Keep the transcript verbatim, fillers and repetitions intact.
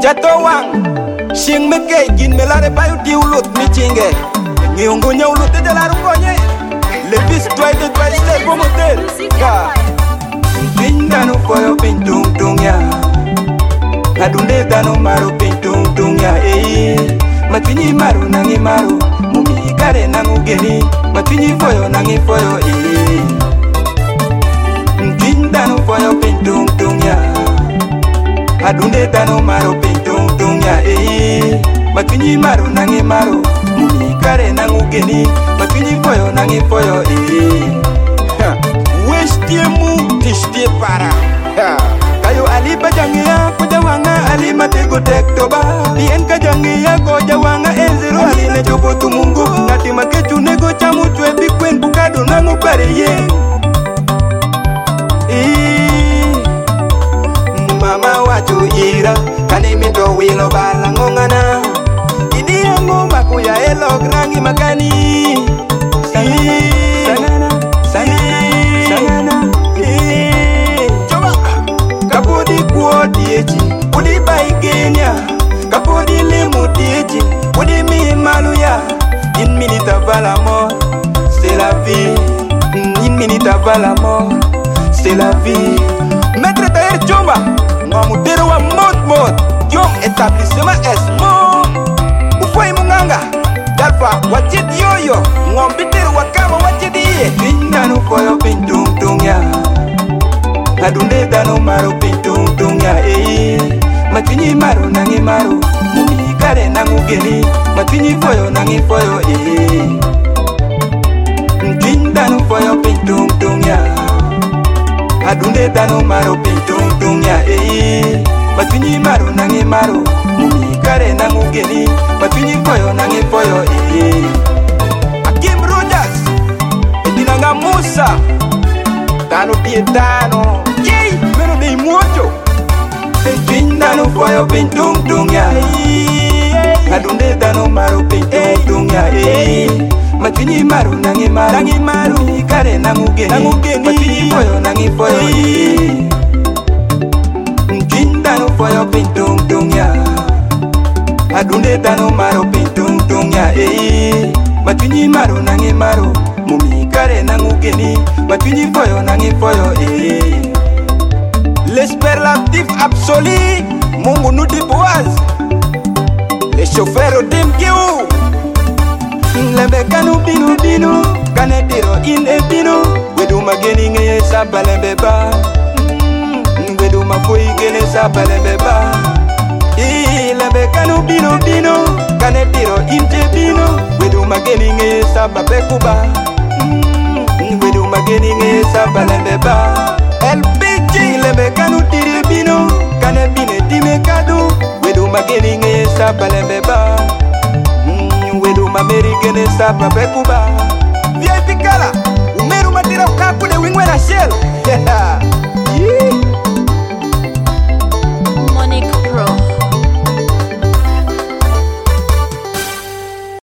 Chato wang Shing me ke gin me lare bayu di ulut mi chinge Ngiongo nya ulut de la rukonye Le bis toy de toy step po motel Ka Pinda no foyo pintung tung ya Adunde dano maru pintung tung ya eh Matwini maru nangi maru Mumi kare nangu geni Matwini foyo nangi foyo eh Pinda no foyo pintung tung ya Adunde dano maru pintung tung ya eh Matwini maru nangi maru Mumi kare nangu geni Matwini foyo nangi foyo eh Wish tie mu tish tie para Kayo ali bajangia kujawanga ali matego tektoba Bien kajangia kujawanga enzero ali ne jopo tumungu Nati makechu nego chamu chwe bikwen bukado nangu pare ye Mama wachu ira kani mito wilo bala ngongana Ini yangu makuya elok rangi makani Sanana, sanana, sanana Coba Kapodi kuo dieji Udi baigenya Kapodi lemu dieji Udi mi maluya In minita vala mort C'est la vie In minita vala mort C'est la vie Maître Taher Chomba Ngomutero wa mot mot Yom établissement Esmo Ufoi munganga Dalfa wachit yoyo Ngombitero wa kama wachit iye Pinda no foyo pintung tung ya Adunde dano maru pintung tung ya eh Matwini maru nangi maru Mumi kare nangu geni Matwini foyo nangi foyo eh Pinda no foyo pintung tung ya Adunde dano maru pintung tung ya eh Matwini maru nangi maru Mumi kare nangu geni Matwini foyo nangi foyo eh Akim Rogers Edinanga Musa Tano pietano Yey Meno de mucho Pinda no foyo pintung tung ya Adunde dano maru pintung tung ya eh Matwini maru nangi maru Nangi maru Kare nangu geni Nangu geni Matwini foyo nangi foyo eh Pinda no foyo pintung tung ya Adunde dano maru pintung tung ya eh Matwini maru nangi maru Mumi kare nangu geni Matwini foyo nangi foyo eh L'esperlatif absolu Mungu nuti boaz Les chauffeurs dem kiu Lembe kanu binu binu Kane tiro in e binu Wedu mageni ngeye sapa lembe ba Wedu mafui gene sapa lembe ba Lembe kanu binu binu Kane tiro in te binu Wedu mageni ngeye sapa bekuba Wedu mageni ngeye sapa lembe ba El P Lembe kanu tiri binu Kane bine time kadu Wedu mageni ngeye sapa lembe ba Wedu mameri gene sapa bekuba V I P kala Umeru matira ukakule wingwe na shell